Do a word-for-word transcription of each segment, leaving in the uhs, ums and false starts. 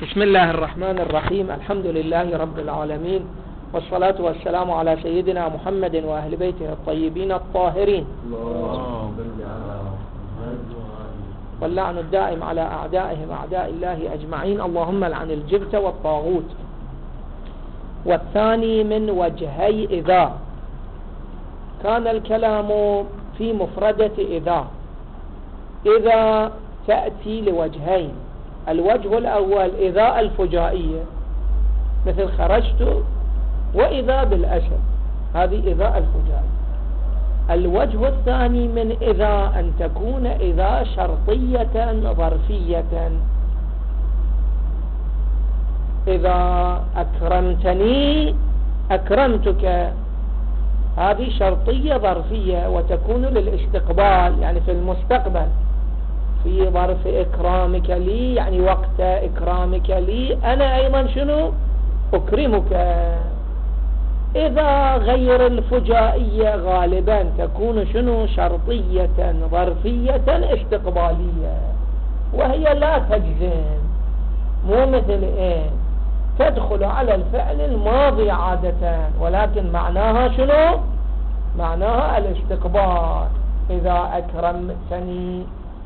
بسم الله الرحمن الرحيم. الحمد لله رب العالمين، والصلاة والسلام على سيدنا محمد وأهل بيته الطيبين الطاهرين، واللعن الدائم على أعدائهم أعداء الله أجمعين. اللهم لعن الجبت والطاغوت. والثاني من وجهي إذا. كان الكلام في مفردة إذا. إذا تأتي لوجهين: الوجه الأول إذا الفجائية، مثل خرجت وإذا بالأسد، هذه إذا الفجائية. الوجه الثاني من إذا أن تكون إذا شرطية ظرفية. إذا أكرمتني أكرمتك، هذه شرطية ظرفية وتكون للاستقبال، يعني في المستقبل، في ظرف إكرامك لي، يعني وقت إكرامك لي أنا أيضا شنو أكرمك. إذا غير الفجائية غالبا تكون شنو شرطية ظرفية استقبالية، وهي لا تجزم، مو مثل إيه تدخل على الفعل الماضي عادة، ولكن معناها شنو؟ معناها الاستقبال. إذا أكرمتني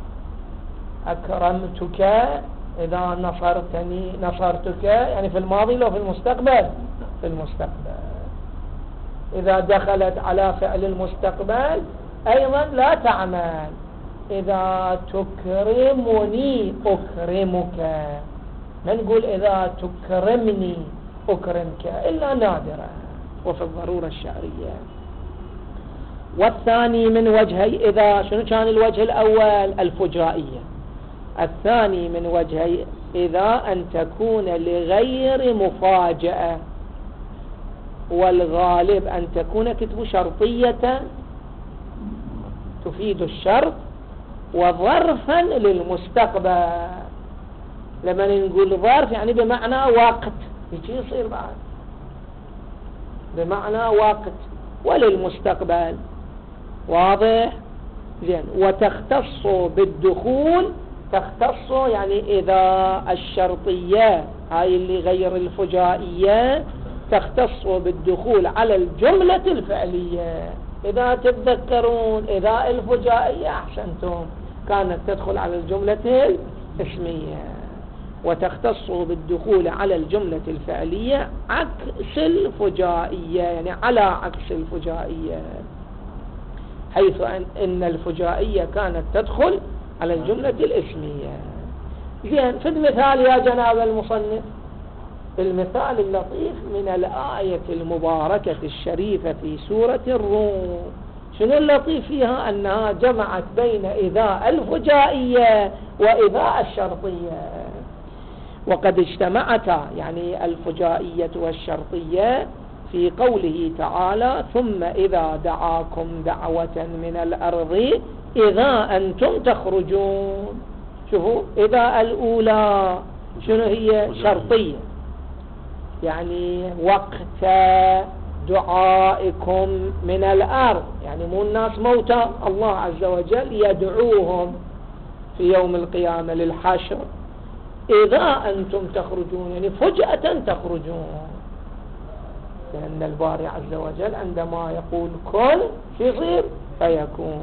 أكرمتك، إذا نصرتني نصرتك، يعني في الماضي لو في المستقبل؟ في المستقبل. إذا دخلت على فعل المستقبل أيضا لا تعمل. إذا تكرمني أكرمك، ما نقول إذا تكرمني أكرمك إلا نادرا وفي الضرورة الشعرية. والثاني من وجهي إذا. شنو كان الوجه الأول؟ الفجائية. الثاني من وجهي إذا أن تكون لغير مفاجأة، والغالب أن تكون كتب شرطية تفيد الشرط وظرفا للمستقبل. لما نقول ظرف يعني بمعنى وقت، يجي يصير بعد بمعنى وقت وللمستقبل. واضح؟ زين. وتختص بالدخول، تختص يعني إذا الشرطية هاي اللي غير الفجائية تختص بالدخول على الجملة الفعلية. إذا تتذكرون إذا الفجائية أحسنتم كانت تدخل على الجملة الاسمية، وتختص بالدخول على الجملة الفعلية عكس الفجائية، يعني على عكس الفجائية، حيث أن الفجائية كانت تدخل على الجملة الاسمية. زين. في المثال يا جناب المصنف، المثال اللطيف من الآية المباركة الشريفة في سورة الروم، شنو اللطيف فيها؟ أنها جمعت بين إذا الفجائية وإذا الشرطية، وقد اجتمعتا يعني الفجائية والشرطية في قوله تعالى: ثم إذا دعاكم دعوة من الأرض إذا أنتم تخرجون. شوفوا، إذا الأولى شنو هي؟ شرطية، يعني وقت دعائكم من الأرض، يعني مو الناس موتى، الله عز وجل يدعوهم في يوم القيامة للحشر. إذا أنتم تخرجون يعني فجأة تخرجون، لأن الباري عز وجل عندما يقول كن يصير فيكون.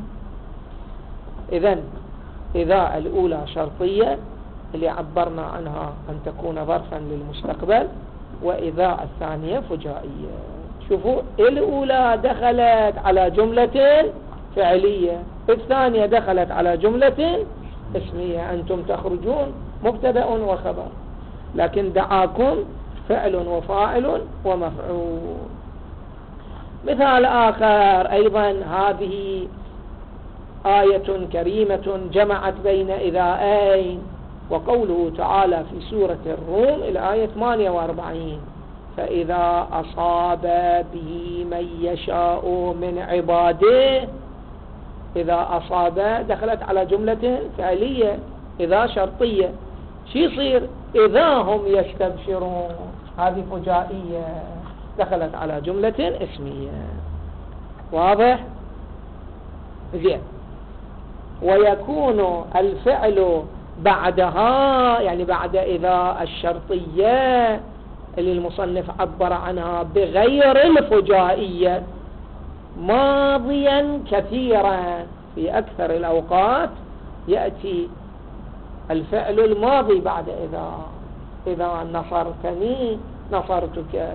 إذن إذا الأولى شرطية اللي عبرنا عنها أن تكون ظرفا للمستقبل، وإذا الثانية فجائية. شوفوا، الأولى دخلت على جملة فعلية، الثانية دخلت على جملة اسمية. أنتم تخرجون مبتدأ وخبر، لكن دعاكم فعل وفاعل ومفعول. مثال آخر أيضا، هذه آية كريمة جمعت بين إذاءين، وقوله تعالى في سورة الروم الآية ثمانية وأربعين: فإذا أصاب به من يشاء من عباده. إذا أصاب دخلت على جملة فعلية، إذا شرطية، شو يصير؟ إذا هم يستبشرون، هذه فجائية دخلت على جملة اسمية. واضح؟ زين. ويكون الفعل بعدها يعني بعد إذا الشرطية اللي المصنف عبر عنها بغير الفجائية ماضيا كثيرا. في أكثر الأوقات يأتي الفعل الماضي بعد إذا إذا نصرتني نصرتك.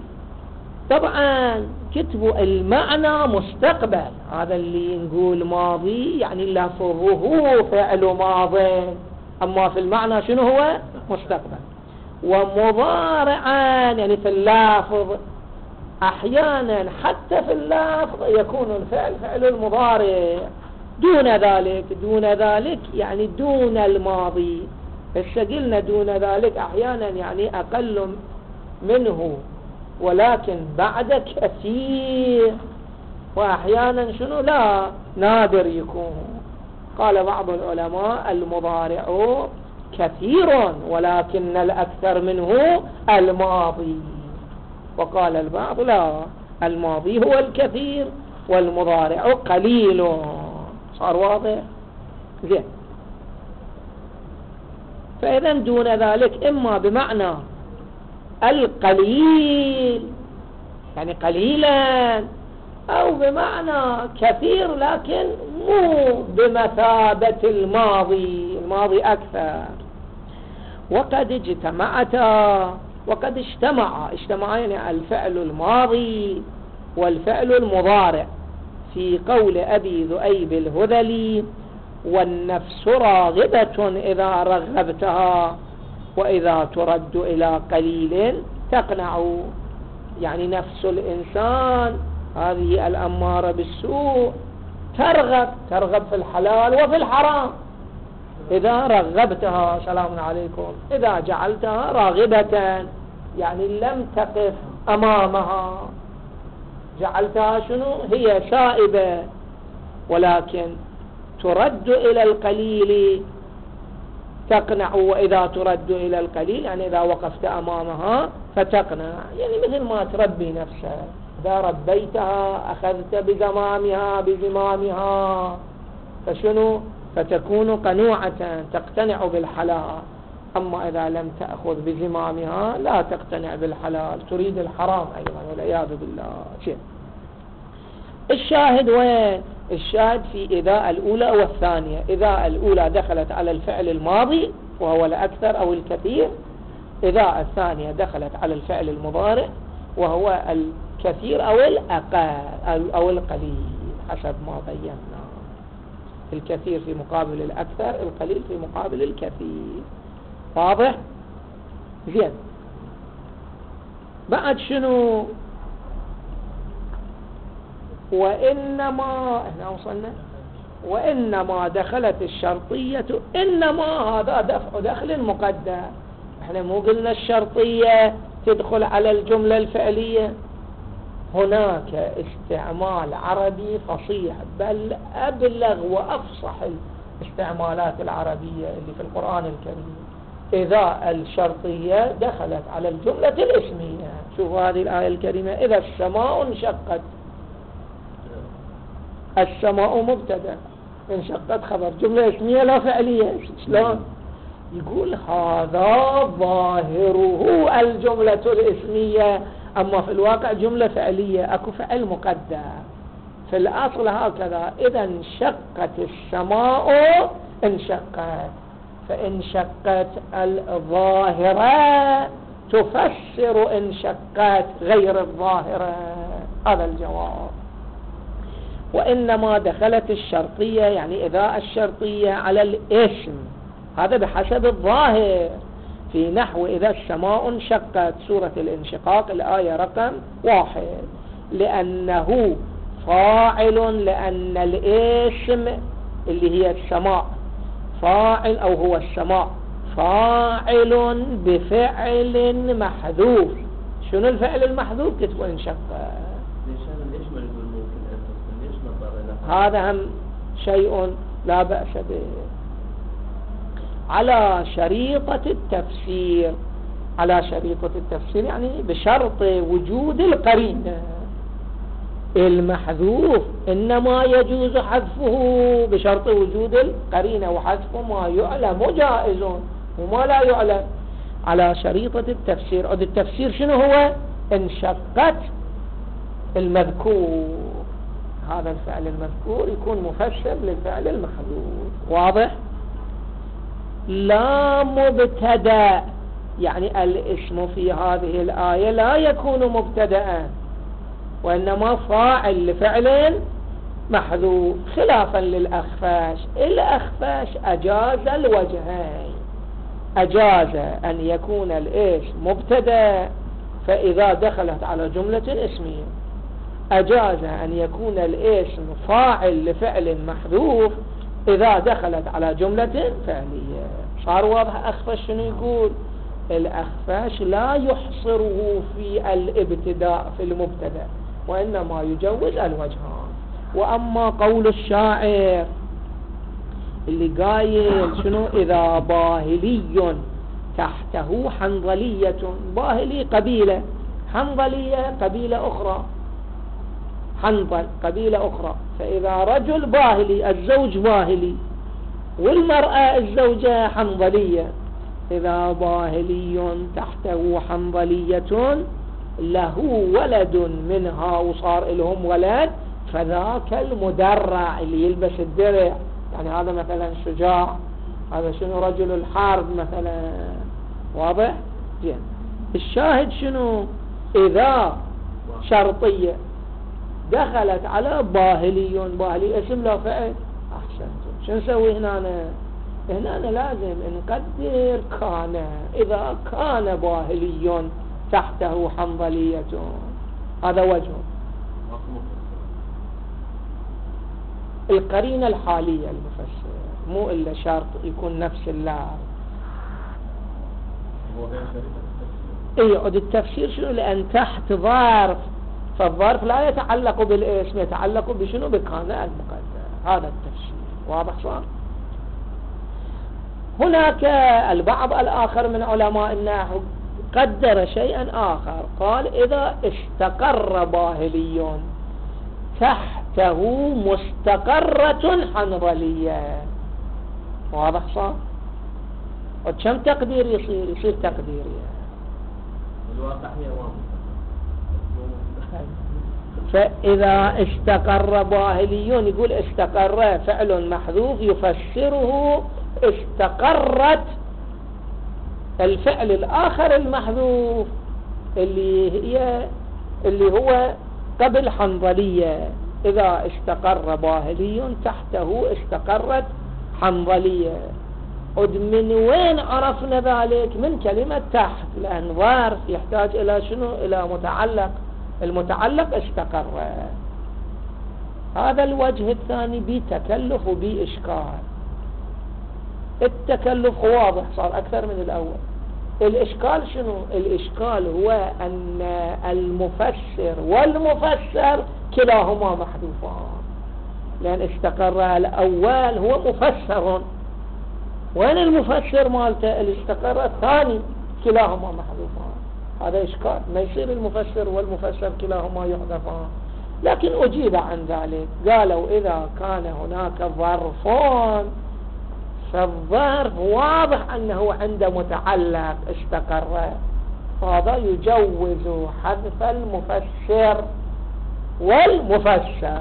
طبعا كتبوا المعنى مستقبل، هذا اللي نقول ماضي يعني لفظه فعل ماض، أما في المعنى شنو هو؟ مستقبل. ومضارعا يعني في اللفظ أحيانا حتى في اللفظ يكون الفعل فعل المضارع دون ذلك. دون ذلك يعني دون الماضي. قلنا دون ذلك أحيانا يعني أقل منه ولكن بعد كثير، وأحيانا شنو لا نادر يكون. قال بعض العلماء المضارع كثير ولكن الأكثر منه الماضي، وقال البعض لا، الماضي هو الكثير والمضارع قليل. صار واضح؟ زين. فإذا دون ذلك إما بمعنى القليل يعني قليلا، أو بمعنى كثير لكن مو بمثابة الماضي، الماضي أكثر. وقد اجتمعتا، وقد اجتمع اجتمع يعني الفعل الماضي والفعل المضارع في قول أبي ذؤيب الهذلي: والنفس راغبة إذا رغبتها وإذا ترد إلى قليل تقنع. يعني نفس الإنسان هذه الأمارة بالسوء ترغب ترغب في الحلال وفي الحرام. إذا رغبتها، سلام عليكم، إذا جعلتها راغبة يعني لم تقف أمامها، جعلتها شنو؟ هي سائبة، ولكن ترد إلى القليل تقنع. وإذا ترد إلى القليل يعني إذا وقفت أمامها فتقنع، يعني مثل ما تربي نفسها، إذا ربيتها أخذت بزمامها بزمامها فشنو؟ فتكون قنوعة تقتنع بالحلال. أما إذا لم تأخذ بزمامها لا تقتنع بالحلال، تريد الحرام أيضا والعياذ بالله. شيء الشاهد وين؟ الشاهد في إذا الأولى والثانية. إذا الأولى دخلت على الفعل الماضي وهو الأكثر أو الكثير، إذا الثانية دخلت على الفعل المضارع وهو الكثير أو الأقل أو القليل حسب ما بينا. الكثير في مقابل الأكثر، القليل في مقابل الكثير. واضح؟ زين. بعد شنو؟ وإنما احنا وصلنا وإنما دخلت الشرطية، إنما هذا دفع دخل مقدر. احنا مو قلنا الشرطية تدخل على الجملة الفعلية؟ هناك استعمال عربي فصيح بل أبلغ وأفصح الاستعمالات العربية اللي في القرآن الكريم. إذا الشرطية دخلت على الجملة الاسمية. شوفوا هذه الآية الكريمة: إذا السماء انشقت. السماء مبتدأ، انشقت خبر، جملة اسمية لا فعلية. شلون؟ يقول هذا ظاهره الجملة الاسمية، أما في الواقع جملة فعلية، أكو فعل مقدر. في الأصل هكذا: إذا انشقت السماء انشقت. فانشقت الظاهرة تفسر انشقت غير الظاهرة. هذا الجواب. وإنما دخلت الشرطية يعني إذا الشرطية على الاسم، هذا بحسب الظاهر. في نحو إذا السماء انشقت، سورة الانشقاق الآية رقم واحد، لأنه فاعل، لأن الاسم اللي هي السماء فاعل أو هو السماء فاعل بفعل محذوف. شنو الفعل المحذوف؟ كتبوا انشقت. هذا هم شيء لا بأس به على شريطة التفسير. على شريطة التفسير يعني بشرط وجود القرينة. المحذوف إنما يجوز حذفه بشرط وجود القرينة، وحذف ما يعلم جائز وما لا يعلم على شريطة التفسير. عد التفسير شنو هو؟ انشقت المذكور، هذا الفعل المذكور يكون مفسر للفعل المحذوف. واضح؟ لا مبتدأ، يعني الاسم في هذه الآية لا يكون مبتدأ وإنما فاعل لفعل محذوف، خلافا للأخفاش. الأخفاش أجاز الوجهين، أجاز أن يكون الاسم مبتدأ فإذا دخلت على جملة اسمية، أجاز أن يكون الاسم فاعل لفعل محذوف إذا دخلت على جملة فعلية. صار واضح أخفش شنو يقول؟ الأخفاش لا يحصره في الابتداء في المبتدأ وإنما يجوز الوجهان. وأما قول الشاعر اللي قايل شنو؟ إذا باهلي تحته حنظلية، باهلي قبيلة، حنظلية قبيلة أخرى، حنظل قبيلة أخرى، فإذا رجل باهلي الزوج باهلي والمرأة الزوجة حنظلية، إذا باهلي تحته حنظلية له ولد منها وصار لهم ولد فذاك المدرع اللي يلبس الدرع، يعني هذا مثلا شجاع، هذا شنو؟ رجل الحرب مثلا. واضح؟ زين. الشاهد شنو؟ إذا شرطية دخلت على باهلي، باهلي اسم لا فعل، أحسنتم. شو نسوي هنا؟ هنا لازم نقدر كان، إذا كان باهلي تحته حنظلية، هذا وجه القرينة الحالية المفسر، مو إلا شرط يكون نفس الله. اي عد التفسير شنو؟ لأن تحت ظرف، فالظرف لا يتعلق بالاسم، يتعلق بشنو؟ بكان المقدر. هذا التفسير واضح صار؟ هناك البعض الآخر من علماء النحو قدر شيئا آخر، قال إذا استقر باهلي تحته مستقرة حنظلية. واضح صار؟ وكم تقدير يصير؟ يصير تقدير الواقع هي واضح. فإذا استقر باهلي، يقول استقر فعل محذوف يفسره استقرت الفعل الآخر المحذوف اللي هي اللي هو قبل حنظلية. إذا استقر باهلي تحته استقرت حنظلية. من وين عرفنا ذلك؟ من كلمة تحت، لأن ظرف يحتاج إلى شنو؟ إلى متعلق، المتعلق استقر. هذا الوجه الثاني بتكلف وبإشكال. التكلف واضح صار أكثر من الأول. الإشكال شنو؟ الإشكال هو أن المفسر والمفسر كلاهما محذوفان، لأن استقر الأول هو مفسر، وين المفسر مالته؟ الاستقر الثاني كلاهما محذوفان. هذا إشكال، ما يصير المفسر والمفسر كلاهما يحذفان. لكن أجيب عن ذلك، قالوا إذا كان هناك ظرفان فالظرف واضح أنه عنده متعلق استقر، هذا يجوز حذف المفسر والمفسر.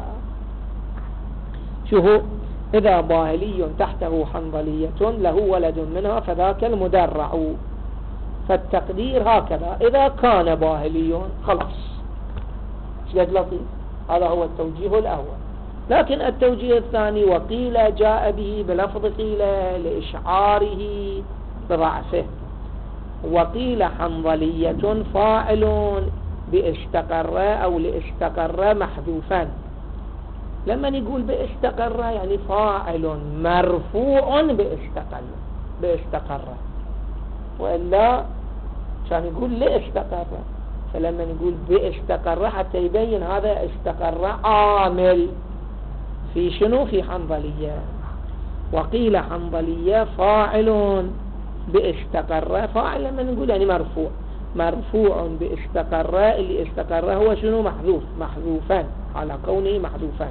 شوفوا، إذا باهلي تحته حنظلية له ولد منها فذاك المدرع، فالتقدير هكذا إذا كان باهلي خلاص. شقد لطيف. هذا هو التوجيه الأول. لكن التوجيه الثاني وقيل جاء به بلفظ قيل لإشعاره بضعفه، وقيل حنظلية فاعل باستقر أو لاستقر محذوفا. لما نقول باستقر يعني فاعل مرفوع باستقر باستقر، وإلا كان يقول لاستقر. فلما نقول باستقر حتى يبين هذا استقر عامل في شنو؟ في حنظلية. وقيل حنظلية فاعل باستقر، فاعل لما نقول يعني مرفوع، مرفوع باستقر، اللي استقر هو شنو؟ محذوف، محذوفا على كونه محذوفا.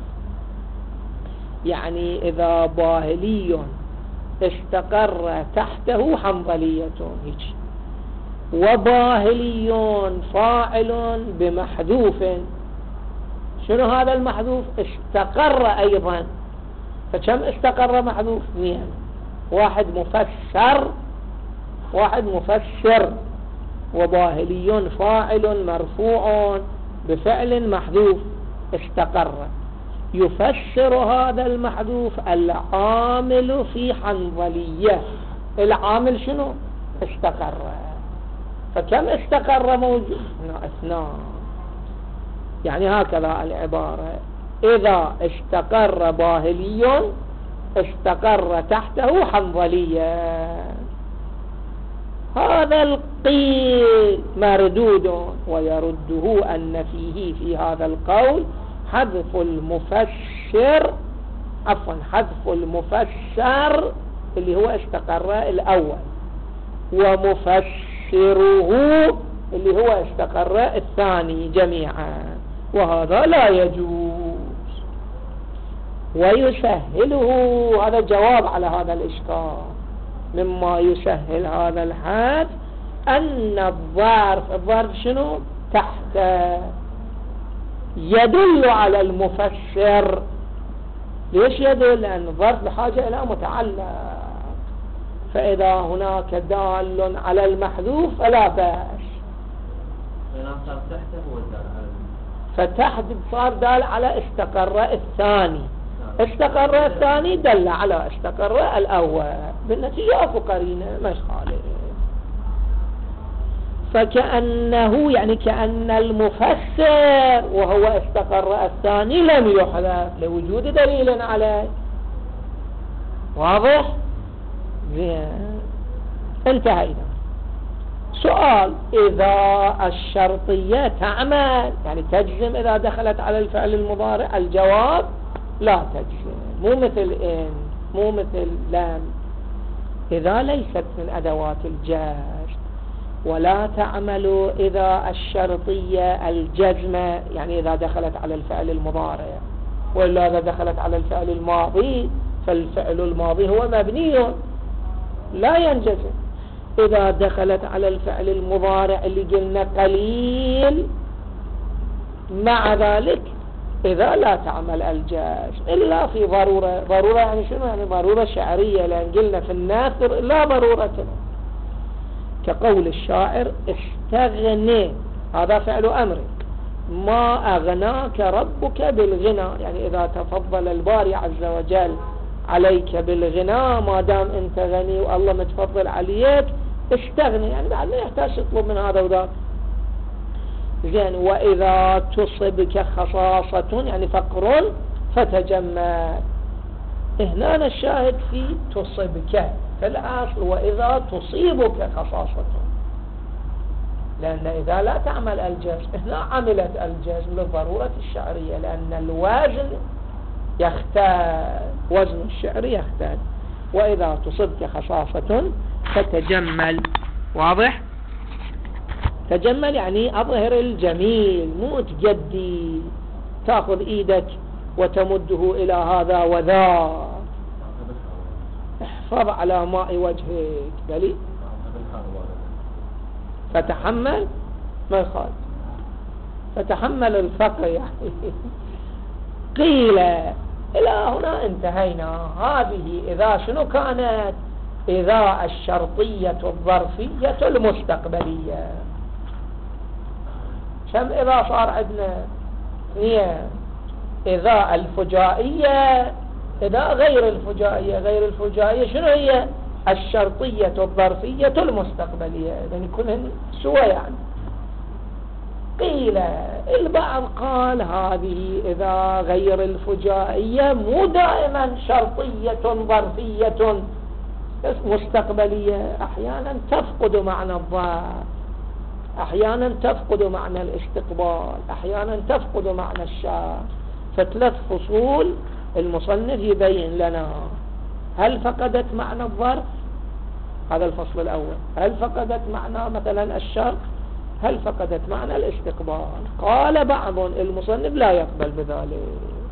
يعني إذا باهلي استقر تحته حنظلية هيك، وباهلي فاعل بمحذوف، شنو هذا المحذوف؟ استقر أيضا. فكم استقر محذوف؟ اثنين، واحد مفسر واحد مفسر، وباهلي فاعل مرفوع بفعل محذوف استقر. يفسر هذا المحذوف العامل في حنظلية. العامل شنو؟ استقر. فكم استقر موجود؟ اثنان. يعني هكذا العبارة: إذا استقر باهلي استقر تحته حنظلية. هذا القيل مردود، ويرده أن فيه في هذا القول حذف المفسر، عفوا حذف المفسر اللي هو استقر الأول، ومفسره اللي هو استقر الثاني جميعا، وهذا لا يجوز. ويسهله، هذا جواب على هذا الإشكال. مما يسهل هذا الحذف أن الظرف، الظرف شنو؟ تحت، يدل على المفسر. ليش يدل؟ لأن الظرف بحاجة إلى متعلق، فإذا هناك دال على المحذوف فلا بأس. فتحت صار دال على استقر الثاني، استقر الثاني دل على استقر الأول، بالنتيجة أكو قرينة مش خالف. فكأنه يعني كأن المفسر وهو استقر الثاني لم يحذف لوجود دليل عليه. واضح؟ زين، انتهينا. سؤال: إذا الشرطية تعمل يعني تجزم إذا دخلت على الفعل المضارع؟ الجواب: لا تجزم، مو مثل إن، مو مثل لم. إذا ليست من أدوات الجزم، ولا تعمل إذا الشرطية الجزمة يعني إذا دخلت على الفعل المضارع، وإلا إذا دخلت على الفعل الماضي فالفعل الماضي هو مبني لا ينجزم. إذا دخلت على الفعل المضارع اللي قلنا قليل، مع ذلك إذا لا تعمل الجزم إلا في ضرورة. ضرورة يعني شنو؟ يعني ضرورة شعرية، لأن قلنا في الناثر لا ضرورة، كقول الشاعر: استغني، هذا فعل أمر، ما أغناك ربك بالغنى. يعني إذا تفضل الباري عز وجل عليك بالغنى، ما دام أنت غني والله متفضل عليك استغني، يعني بعد ما يحتاج تطلب من هذا وذاك. زين. وإذا تصبك خصاصة يعني فقر فتجمل. هنا الشاهد في تصبك، فالأصل وإذا تصيبك خصاصة، لأن إذا لا تعمل الجزم، هنا عملت الجزم للضرورة الشعرية، لأن الوزن يختال، وزن الشعر يختال. وإذا تصبك خصاصة فتجمل. واضح؟ تجمل يعني أظهر الجميل، مو تجدي تأخذ إيدك وتمده إلى هذا وذا. احفظ على ماء وجهك. بلي فتحمل ما يخالف، فتحمل الفقر يعني. قيل إلى هنا انتهينا. هذه إذا شنو كانت؟ إذا الشرطية الظرفية المستقبلية. كم إذا صار عندنا؟ اثنين. إذا الفجائية، إذا غير الفجائية. غير الفجائية شنو هي؟ الشرطية الظرفية المستقبلية، يعني كلهن سوى. يعني قيل البعض قال هذه إذا غير الفجائية مو دائما شرطية ظرفية مستقبلية، أحيانا تفقد معنى الظرف، أحيانا تفقد معنى الاستقبال، أحيانا تفقد معنى الشرط. فثلاث فصول المصنف يبين لنا: هل فقدت معنى الظرف؟ هذا الفصل الأول. هل فقدت معنى مثلا الشرط؟ هل فقدت معنى الاستقبال؟ قال بعض المصنف لا يقبل بذلك.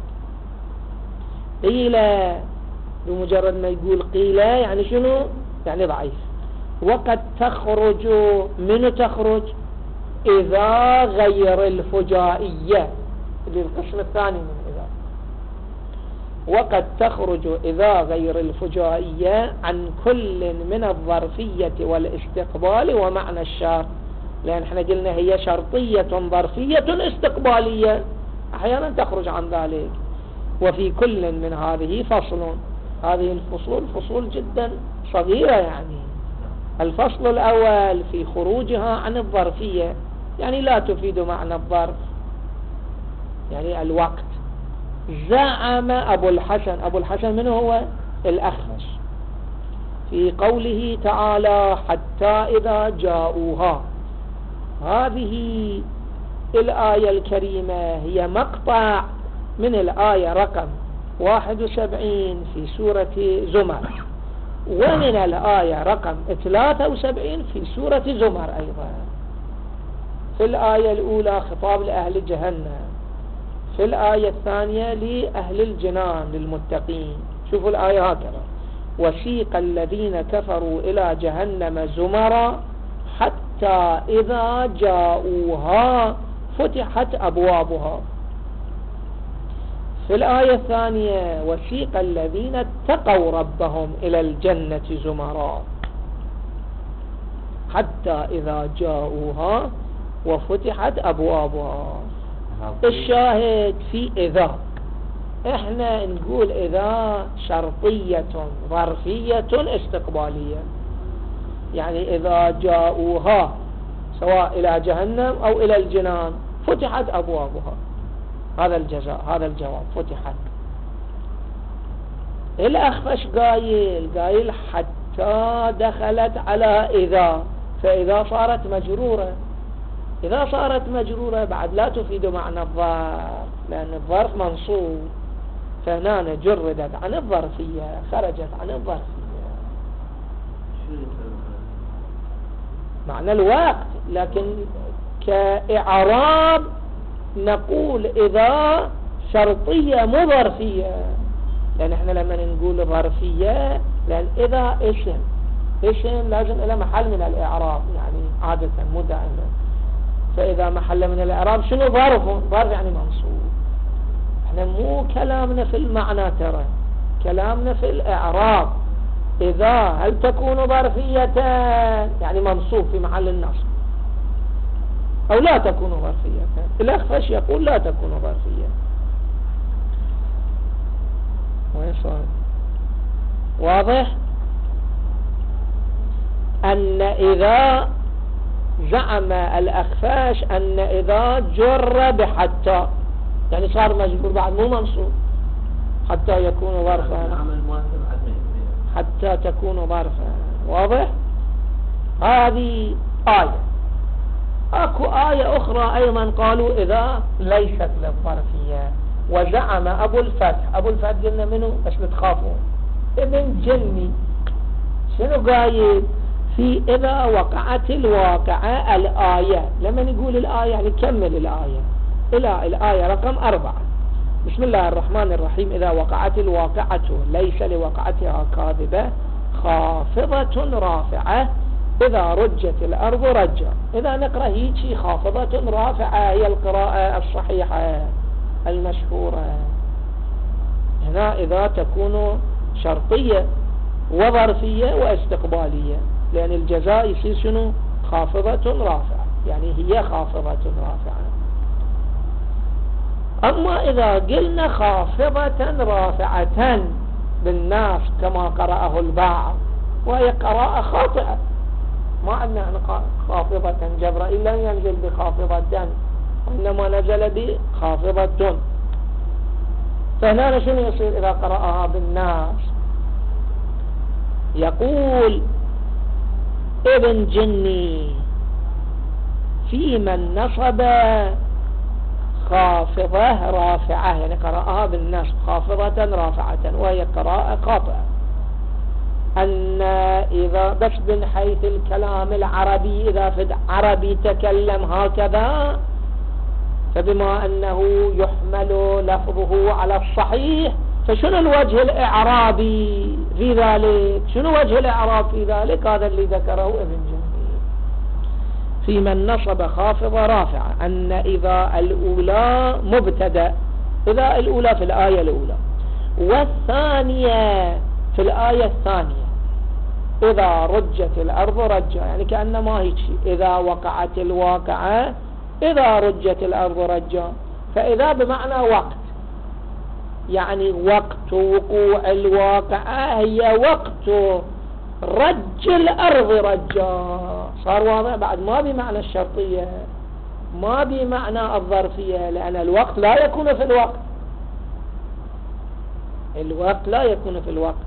قيل، بمجرد ما يقول قيل يعني شنو؟ يعني ضعيف. وقد تخرج، من تخرج؟ إذا غير الفجائية، للقسم الثاني من إذا. وقد تخرج إذا غير الفجائية عن كل من الظرفية والاستقبال ومعنى الشرط، لأن احنا قلنا هي شرطية ظرفية استقبالية، أحيانا تخرج عن ذلك. وفي كل من هذه فصل، هذه الفصول فصول جدا صغيرة. يعني الفصل الأول في خروجها عن الظرفية، يعني لا تفيد معنى الظرف، يعني الوقت. زعم أبو الحسن، أبو الحسن من هو؟ الأخفش، في قوله تعالى حتى إذا جاءوها. هذه الآية الكريمة هي مقطع من الآية رقم واحد وسبعين في سورة زمر، ومن الآية رقم ثلاثة وسبعين في سورة زمر أيضا. في الآية الأولى خطاب لأهل جهنم، في الآية الثانية لأهل الجنان للمتقين. شوفوا الآية هكذا: وسيق الذين كفروا إلى جهنم زمرا حتى إذا جاءوها فتحت أبوابها. في الآية الثانية وسيق الذين اتقوا ربهم إلى الجنة زمرا حتى إذا جاءوها وفتحت أبوابها. الشاهد في إذا، احنا نقول إذا شرطية ظرفية استقبالية، يعني إذا جاءوها سواء إلى جهنم أو إلى الجنان فتحت أبوابها، هذا الجزاء، هذا الجواب، فتحت. الأخفش قايل قايل حتى دخلت على إذا، فإذا صارت مجرورة. إذا صارت مجرورة بعد لا تفيد معنى الظرف، لأن الظرف منصوب، فهنا جردت عن الظرفية، خرجت عن الظرفية، معنى الوقت. لكن كإعراب نقول إذا شرطية مو ظرفية، لأن احنا لما نقول ظرفية، لأن إذا اسم اسم لازم إلى محل من الإعراب، يعني عادة مو دائما. فإذا محل من الإعراب شنو ظرف؟ ظرف يعني منصوب. احنا مو كلامنا في المعنى، ترى كلامنا في الإعراب. إذا هل تكون ظرفية يعني منصوب في محل النصب، أو لا تكون ظرفية. الأخفش يقول لا تكون ظرفية. وين صار؟ واضح أن إذا زعم الأخفاش أن إذا جر بحتى، يعني صار مجبور بعد مو منصوب، حتى يكون ظرفا، حتى تكون ظرفا. واضح؟ هذه آية. أكو آية أخرى أيضا قالوا إذا ليست للظرفية. وزعم أبو الفتح، أبو الفتح قلنا منه بس بتخافون، ابن جني. شنو قايل؟ في إذا وقعت الواقعة الآية. لما نقول الآية يعني كمل الآية إلى الآية رقم أربعة. بسم الله الرحمن الرحيم: إذا وقعت الواقعة ليس لوقعتها كاذبة خافضة رافعة إذا رجت الأرض رجا. إذا نقرأ هيك خافضة رافعة هي القراءة الصحيحة المشهورة. هنا إذا تكون شرطية وظرفية واستقبالية، لأن الجزاء يصير شنو؟ خافضة رافعة، يعني هي خافضة رافعة. أما إذا قلنا خافضة رافعة بالناس كما قرأه البعض، وهي قراءة خاطئة، ما عندنا خافضة جبرائيل لن ينزل بخافضة، وإنما نزل بخافضة. فهنا شنو يصير إذا قرأها بالناس؟ يقول ابن جني في من نصب خافضة رافعة، يعني قرأها بالناس خافضة رافعة، وهي قراءة خاطئة. أن إذا بس من حيث الكلام العربي إذا في عربي تكلم هكذا فبما أنه يحمل لفظه على الصحيح فشنو الوجه الإعرابي في ذلك؟ شنو وجه الإعراب في ذلك؟ هذا اللي ذكره ابن جني في من نصب خافضة رافعة أن إذا الأولى مبتدأ، إذا الأولى في الآية الأولى، والثانية في الآية الثانية إذا رجت الأرض رجا، يعني كأنما هيك شيء، إذا وقعت الواقعة إذا رجت الأرض رجا، فإذا بمعنى وقت، يعني وقت وقوع الواقعة هي وقت رج الأرض رجا. صار واضح؟ بعد ما بمعنى الشرطية، ما بمعنى الظرفية، لأن الوقت لا يكون في الوقت، الوقت لا يكون في الوقت.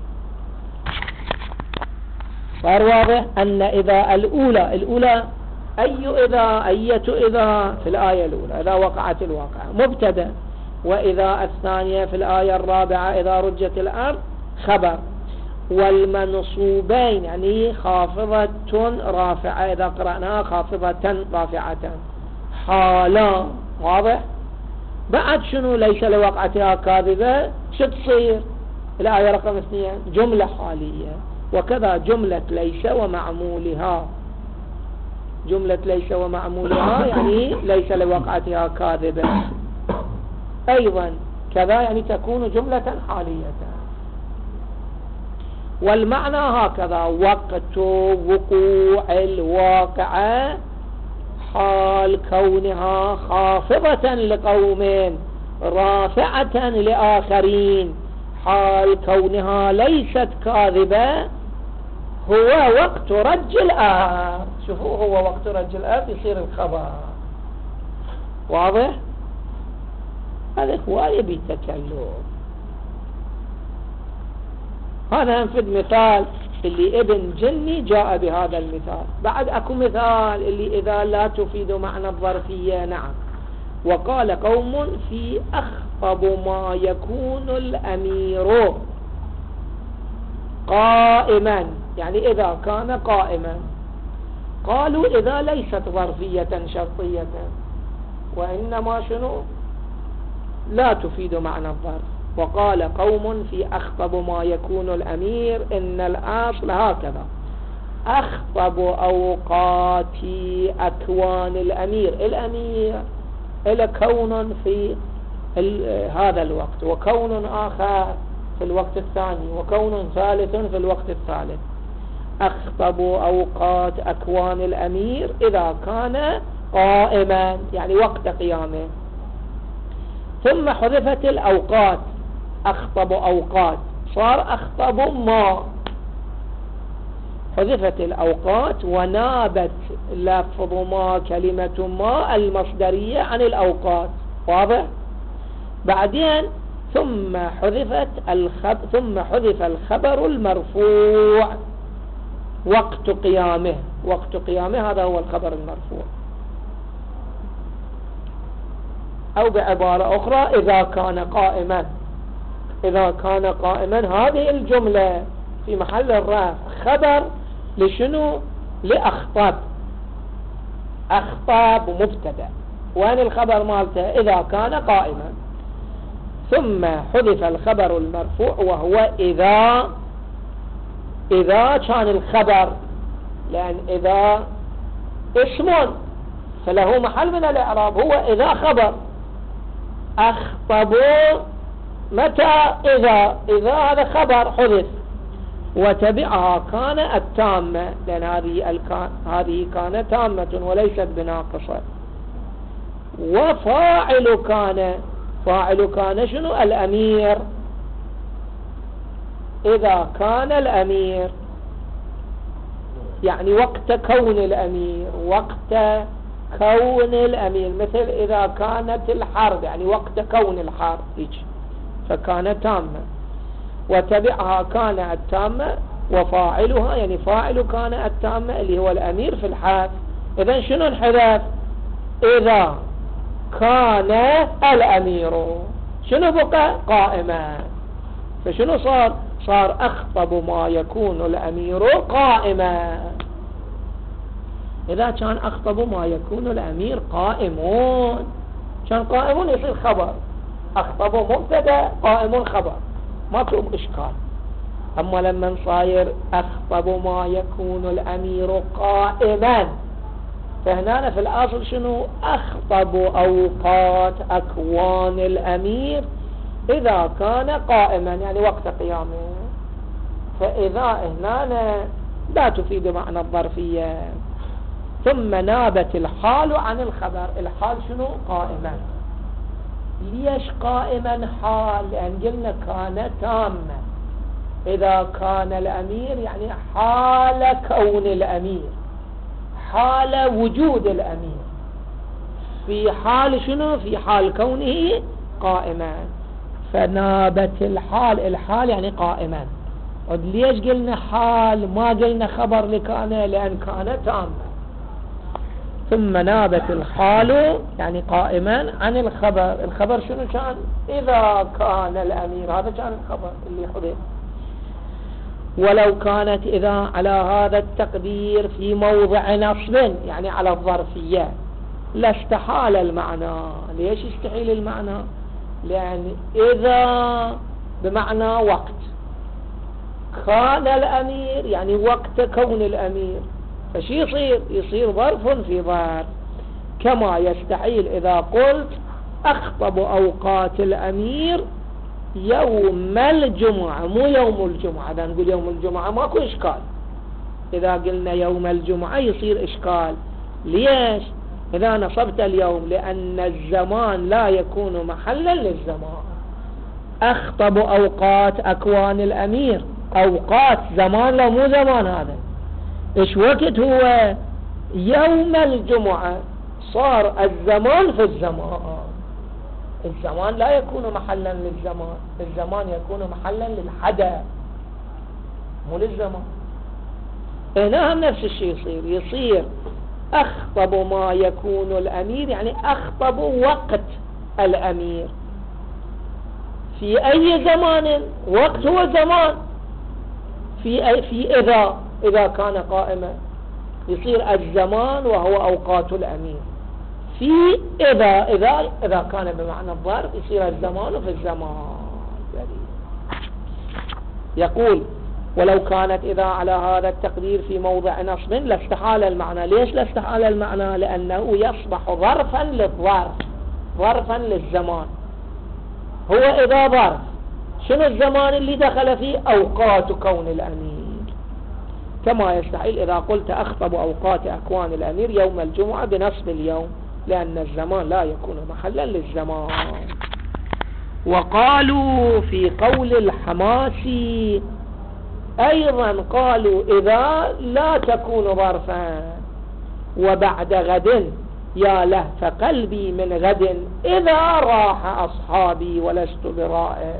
صار واضح أن إذا الأولى الأولى أي إذا أية إذا في الآية الأولى إذا وقعت الواقعة مبتدأ، وإذا الثانية في الآية الرابعة إذا رجت الأرض خبر، والمنصوبين يعني خافضة رافعة إذا قرأناها خافضة رافعة حالا. واضح؟ بعد شنو ليس لوقعتها كاذبة شو تصير؟ الآية رقم اثنين جملة حالية، وكذا جملة ليس ومعمولها، جملة ليس ومعمولها يعني ليس لوقعتها كاذبة أيضا كذا، يعني تكون جملة حالية. والمعنى هكذا وقت وقوع الواقعة حال كونها خافضة لقوم رافعة لآخرين، حال كونها ليست كاذبة هو وقت رج الأرض. شوفوا هو وقت رج الأرض يصير الخبر. واضح؟ هذا هو يبي تكلم. هذا انفد مثال اللي ابن جني جاء بهذا المثال. بعد اكو مثال اللي اذا لا تفيد معنى الظرفية. نعم، وقال قوم في اخطب ما يكون الامير قائما، يعني اذا كان قائما. قالوا اذا ليست ظرفية شرطية وانما شنو لا تفيد معنى الظرف. وقال قوم في أخطب ما يكون الأمير إن الأصل هكذا أخطب أوقات أكوان الأمير. الأمير إلى كون في هذا الوقت، وكون آخر في الوقت الثاني، وكون ثالث في الوقت الثالث. أخطب أوقات أكوان الأمير إذا كان قائما، يعني وقت قيامه. ثم حذفت الأوقات، أخطب أوقات صار أخطب ما، حذفت الأوقات ونابت لفظ ما كلمة ما المصدرية عن الأوقات. واضح؟ بعدين ثم حذفت الخب ثم حذف الخبر المرفوع وقت قيامه. وقت قيامه هذا هو الخبر المرفوع، أو بعبارة أخرى إذا كان قائما. إذا كان قائما هذه الجملة في محل الرفع خبر لشنو؟ لأخطب. أخطب مبتدأ، وين الخبر مالته؟ إذا كان قائما. ثم حذف الخبر المرفوع وهو إذا إذا كان الخبر، لأن إذا اسم فله محل من الإعراب، هو إذا خبر. أخطبوا متى؟ إذا إذا هذا خبر حذف، وتبعها كان التامة، لأن هذه الكان هذه كان تامة وليست بناقصة. وفاعل كان، فاعل كان شنو؟ الأمير. إذا كان الأمير يعني وقت كون الأمير، وقت كون الأمير، مثل إذا كانت الحرب يعني وقت كون الحرب هيك، فكان تامة. وتبعها كان التامة، وفاعلها يعني فاعل كان التامة اللي هو الأمير في الحرب. إذن شنو انحذف؟ إذا كان الأمير شنو بقى؟ قائما. فشنو صار؟ صار أخطب ما يكون الأمير قائما. إذا كان أخطب ما يكون الأمير قائمون، كان قائمون يصير خبر، أخطب مبتدا قائمون خبر، ما تقوم إشكال. أما لما صاير أخطب ما يكون الأمير قائما، فهنا في الأصل شنو؟ أخطب أوقات أكوان الأمير إذا كان قائما، يعني وقت قيامه. فإذا هنا لا تفيد معنى الظرفية. ثم نابت الحال عن الخبر. الحال شنو؟ قائما. ليش قائما حال؟ لأن قلنا كان تاما. إذا كان الأمير يعني حال كون الأمير، حال وجود الأمير، في حال شنو؟ في حال كونه قائما. فنابت الحال، الحال يعني قائما. ليش قلنا حال ما قلنا خبر لكان؟ لأن كان تاما. ثم نابت الحال يعني قائما عن الخبر. الخبر شنو كان؟ إذا كان الأمير، هذا كان الخبر اللي حضر. ولو كانت إذا على هذا التقدير في موضع نصب، يعني على الظرفية، لاستحال المعنى. ليش يستحيل المعنى؟ لأن إذا بمعنى وقت، كان الأمير يعني وقت كون الأمير، فشي يصير؟ يصير ظرف في ظرف. كما يستحيل إذا قلت أخطب أوقات الأمير يوم الجمعة، مو يوم الجمعة. إذا نقول يوم الجمعة ماكو إشكال، إذا قلنا يوم الجمعة يصير إشكال. ليش؟ إذا نصبت اليوم، لأن الزمان لا يكون محلا للزمان. أخطب أوقات أكوان الأمير، أوقات زمان، لا مو زمان. هذا إيش وقت؟ هو يوم الجمعة. صار الزمان في الزمان. الزمان لا يكون محلا للزمان، الزمان يكون محلا للحدث مو للزمان. هنا هم نفس الشيء يصير. يصير أخطب ما يكون الأمير يعني أخطب وقت الأمير في أي زمان. وقت هو زمان. في أي في إذا إذا كان قائما يصير الزمان وهو أوقات الأمير. في إذا إذا إذا كان بمعنى الظرف يصير الزمان في الزمان. يقول ولو كانت إذا على هذا التقدير في موضع نصب لاستحال المعنى. ليش لاستحال المعنى؟ لأنه يصبح ظرفا للظرف، ظرفا للزمان. هو إذا ظرف، شنو الزمان اللي دخل فيه؟ أوقات كون الأمير. كما يستحيل إذا قلت أخطب أوقات أكوان الأمير يوم الجمعة بنصب اليوم، لأن الزمان لا يكون محلا للزمان. وقالوا في قول الحماسي أيضا، قالوا إذا لا تكون ظرفا. وبعد غد يا لهف قلبي من غد إذا راح أصحابي ولست برائع.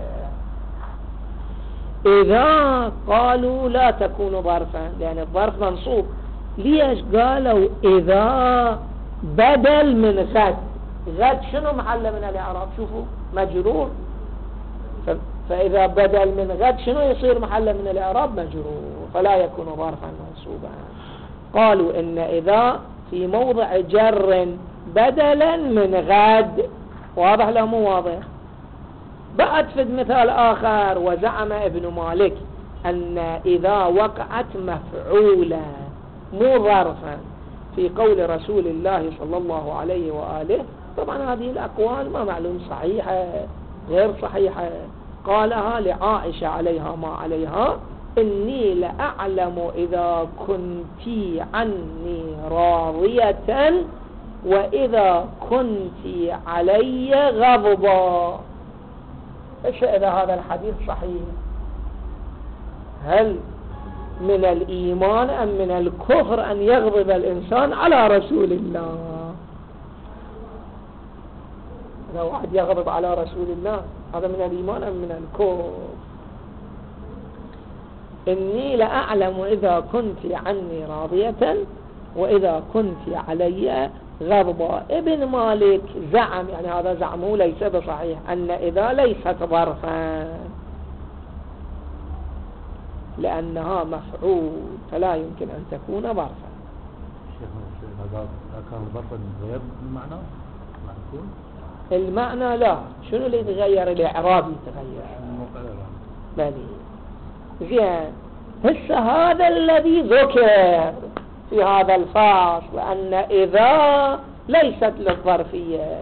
إذا قالوا لا تكون ظرفا لأن الظرف منصوب. ليش قالوا إذا بدل من غد؟ غد شنو محل من الإعراب؟ شوفوا مجرور. فإذا بدل من غد شنو يصير محل من الإعراب؟ مجرور، فلا يكون ظرفا منصوبا. قالوا إن إذا في موضع جر بدلا من غد. واضح له مو واضح؟ بعد في مثال آخر، وزعم ابن مالك أن إذا وقعت مفعولا مو ظرفا في قول رسول الله صلى الله عليه وآله. طبعا هذه الأقوال ما معلوم صحيحة غير صحيحة. قالها لعائشة عليها ما عليها: إني لأعلم إذا كنت عني راضية وإذا كنت علي غضبا. إيش إذا هذا الحديث صحيح؟ هل من الإيمان أم من الكفر أن يغضب الإنسان على رسول الله؟ إذا واحد يغضب على رسول الله هذا من الإيمان أم من الكفر؟ إني لأعلم إذا كنت عني راضية وإذا كنت علي غضبا. ابن مالك زعم، يعني هذا زعمه ليس بصحيح، أن إذا ليست ظرفا. لأنها مفعول فلا يمكن أن تكون ظرفا. هذا كان ظرفا غير المعنى معقول؟ المعنى لا، شنو اللي يتغير؟ الإعراب يتغير. بلي زين. هسه هذا الذي ذكر في هذا الفصل أن إذا ليست للظرفية،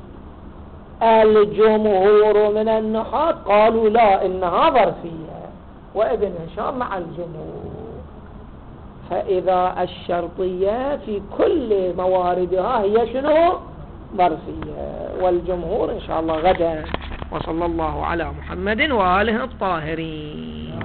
الجمهور من النحاة قالوا لا إنها ظرفية، وابن هشام مع الجمهور. فإذا الشرطية في كل مواردها هي شنو؟ ظرفية. والجمهور إن شاء الله غدا. وصلى الله على محمد وآله الطاهرين.